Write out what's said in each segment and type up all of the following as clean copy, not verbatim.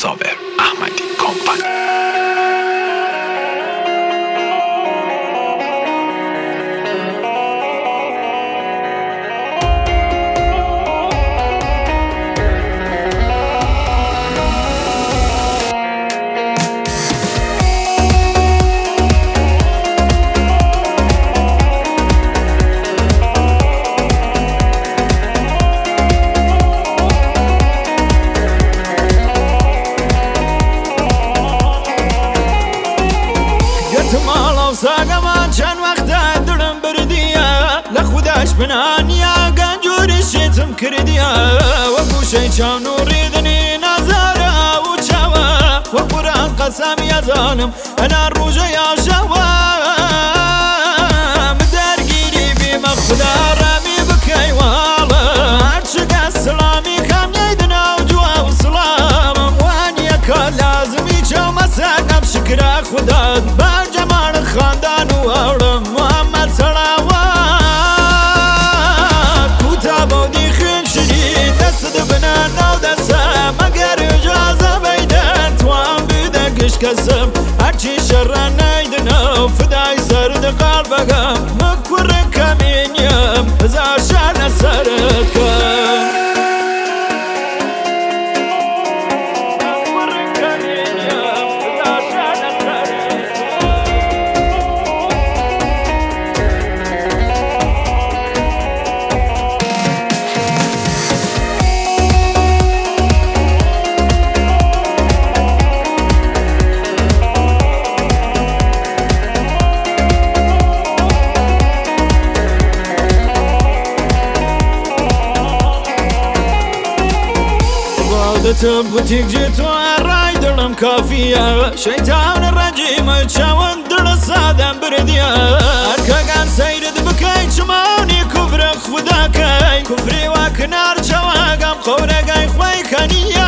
صابر احمدی کمپانی. ساقمان چند وقتا دلم بردیه لخودش بنانیا گنجوری شیتم کردیه و گوشه چاو نوری دنی نظاره و چاوه و قرآن قسم یزانم انا روژه یا شوه مدرگیری بیم خدا رمی بکی والا هرچگه سلامی کم نیدنا و جوا و سلامم وانیه که لازمی چاو مساقم شکر خدا خاندان و اولم محمد صلوات کوتا بودی خین شدی دست بنا نو دسته مگر اجازه بیدن توام بیده گش کسم هرچی شر نیدنو فدای سرد قلبگم مکور کمینیم هزار شر نسرد کن عادتم بوتیک جیتو رای دلم کافیه شیطان رجیم چاون دل سادم بردیه ارکگان سیرد بکی چمانی کفر خدا کی کفری و کنار چواگم خورگای خوی کنیه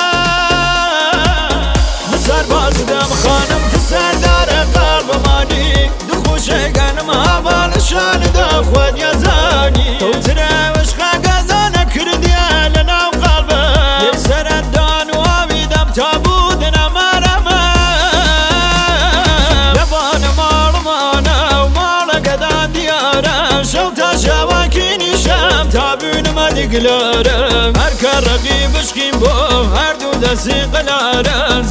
مسار بازدم خانم تسردار قلب مانی دخوشه گنم حوال شان دا خود یزانی تو تراوش خاگازانه کردیه لناو قلبه سردان و آویدم تا بودن مرمه لبان مالمانه و مال قدان دیاره شو تا شواکی نیشم تا بینم دیگلاره هر کار رقیبش کیم بو هر دو دستی قلاره